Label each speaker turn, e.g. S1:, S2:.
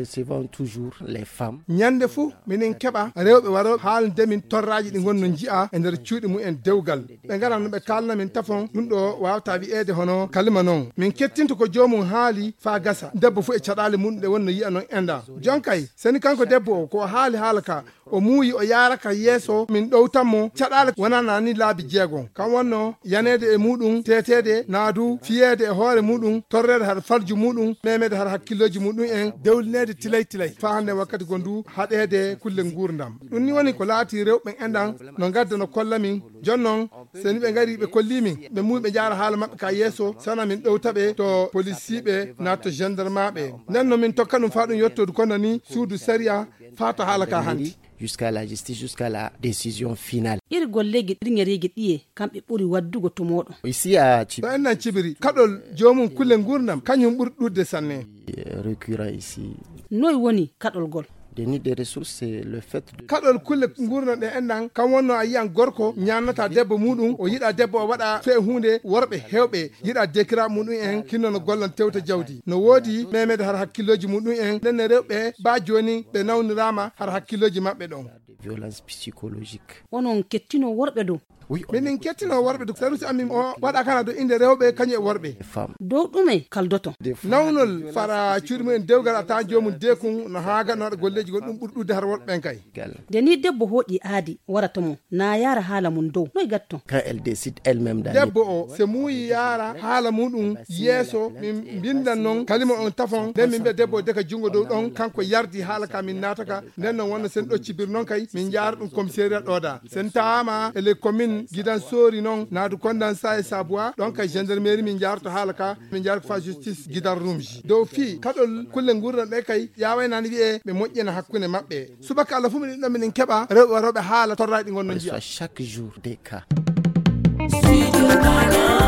S1: recevons toujours les femmes.
S2: Nyande fu minen keba rewbe waro haalde min torraji di gonno ji'a e nder cuudi mu en dewgal be ngaran no be kalna min tafon dum do wawta bi ede hono kalima non min kettinto ko jomum haali fa gasa debbo fu e cadale mun de wonno yi'a non enda jonkay seni kanko debbo ko haali halaka o muuyi o yaraka yeso min dowtammo cadale wonana ni laabi jeegon kam wonno yanede e mudum tetede naadu fiyede e hoore mudum torrede har farju mudum memede har hakkiloji mudum en dewlinede tilay fa hande wakkati gondu hadede kulle ngurdam dum ni woni ko laati rewbe endan no gadda no kollamin jonnon seni be ngari be kollimin be muuyi be jaara haala mabbe ka yeso sana min dowtabe to policibe nato gendarmeabe nanno min tokkanum fa dum yottodu kono ni suudu sharia fata halaka handi
S1: jusqu'à la justice, jusqu'à la décision finale.
S3: Ir gollegi dingeregi diye kambe buri waddugo to modo.
S1: Ici à
S2: Chibiri. Na Chibiri, kadol jomum kulle ngurnam kanyum burdudde sanne.
S1: Récurrent ici.
S3: Noy woni kadol gol.
S1: Déni des ressources, c'est le fait de
S2: kadol kulle ngurna de endan kan wonno ayan gorko nyaanata debbo mudum o yida debbo o wada fe hunde worbe hewbe yida dekira mudum en kinno no gollon tewta jawdi no wodi memede har hakkiloji mudum en den rewbe ba joni be nawnirama har hakkiloji mabbe don
S1: violence psychologique.
S3: Onon kettino worbe do.
S1: Oui,
S2: minin kettino worbe do sarusi amin o wada kana do inde rewbe kanye worbe
S3: do dume kaldoto
S2: nawnol fara cuurmu en dewgal ata jomum dekun no haaga no golleji gon dum burdude har worbe kay
S3: deni debbo hodi aadi warata mo na yara hala mun do noy gatto
S1: quand elle décide elle-même d'aller
S2: debbo o se muuyi yara hala mudum yeso min bindan non kalima on tafon den min be debbo de ka jungo do don kanko yardi hala ka min nataka den non wonna sen do cibir non kay min jaar dum commissariat doda sen taama e le commune gidan sori non naadu kondan sa e sabwa donc gendarmerie min jaarto halaka min jaar fa justice gidan rumji do fi kadol kulle ngurna de kay yaaway nan wi'e be mojjena hakkune mabbe subaka Allah fu min do min keba rewbe hala torraadi gonno jiya
S1: chaque jour des cas.